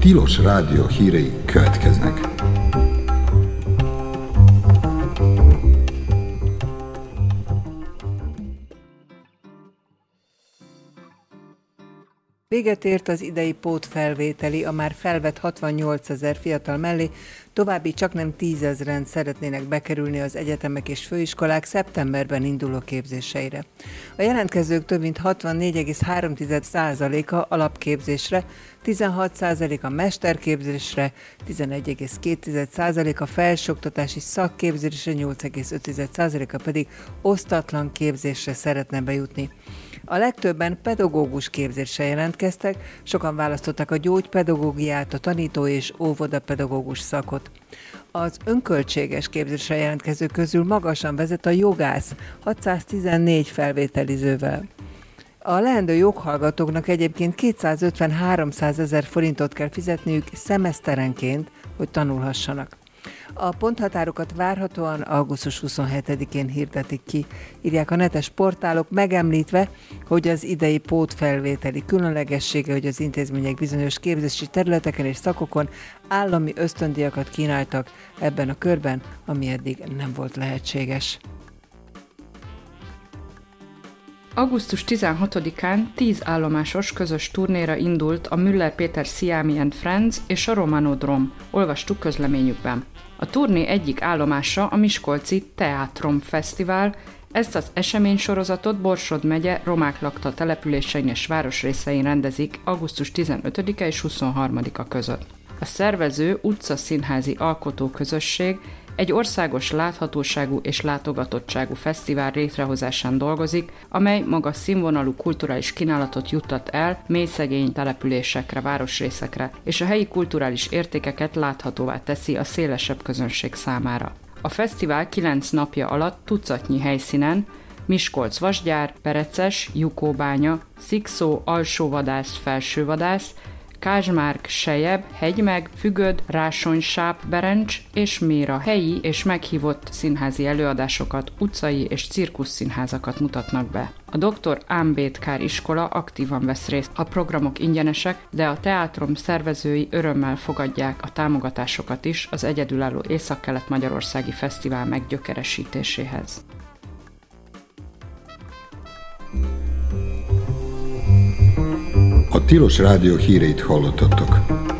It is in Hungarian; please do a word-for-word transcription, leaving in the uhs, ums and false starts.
Tilos Rádió hírei következnek. Véget ért az idei pótfelvételi, a már felvett hatvannyolcezer fiatal mellé további csaknem tízezren szeretnének bekerülni az egyetemek és főiskolák szeptemberben induló képzéseire. A jelentkezők több mint hatvannégy egész három százaléka alapképzésre, tizenhat százaléka mesterképzésre, tizenegy egész két százaléka felsőoktatási szakképzésre, nyolc egész öt százaléka pedig osztatlan képzésre szeretne bejutni. A legtöbben pedagógus képzésre jelentkeztek, sokan választották a gyógypedagógiát, a tanító és óvodapedagógus szakot. Az önköltséges képzésre jelentkezők közül magasan vezet a jogász, hatszáztizennégy felvételizővel. A leendő joghallgatóknak egyébként kétszázötven-háromszázezer forintot kell fizetniük szemeszterenként, hogy tanulhassanak. A ponthatárokat várhatóan augusztus huszonhetedikén hirdetik ki, írják a netes portálok, megemlítve, hogy az idei pótfelvételi különlegessége, hogy az intézmények bizonyos képzési területeken és szakokon állami ösztöndíjakat kínáltak ebben a körben, ami eddig nem volt lehetséges. augusztus tizenhatodikán tíz állomásos közös turnéra indult a Müller Péter Sziámi and Friends és a Romanodrom, olvastuk közleményükben. A turné egyik állomása a miskolci Teátrom Fesztivál, ezt az eseménysorozatot Borsod megye romák lakta településein és városrészein rendezik augusztus tizenötödike és huszonharmadika között. A szervező utcaszínházi alkotóközösség egy országos láthatóságú és látogatottságú fesztivál létrehozásán dolgozik, amely magas színvonalú kulturális kínálatot juttat el mélyszegény településekre, városrészekre, és a helyi kulturális értékeket láthatóvá teszi a szélesebb közönség számára. A fesztivál kilenc napja alatt tucatnyi helyszínen, Miskolc-Vasgyár, Pereces, Jukóbánya, Szikszó, Alsóvadász, Felsővadász, Kázsmárk, Selyeb, Hegymeg, Fügöd, Rásony, Sáp, Berencs és Méra helyi és meghívott színházi előadásokat, utcai és cirkusszínházakat mutatnak be. A doktor Ámbétkár iskola aktívan vesz részt. A programok ingyenesek, de a teátrom szervezői örömmel fogadják a támogatásokat is az egyedülálló Északkelet-Magyarországi Fesztivál meggyökeresítéséhez. A Tilos Rádió híreit hallottatok.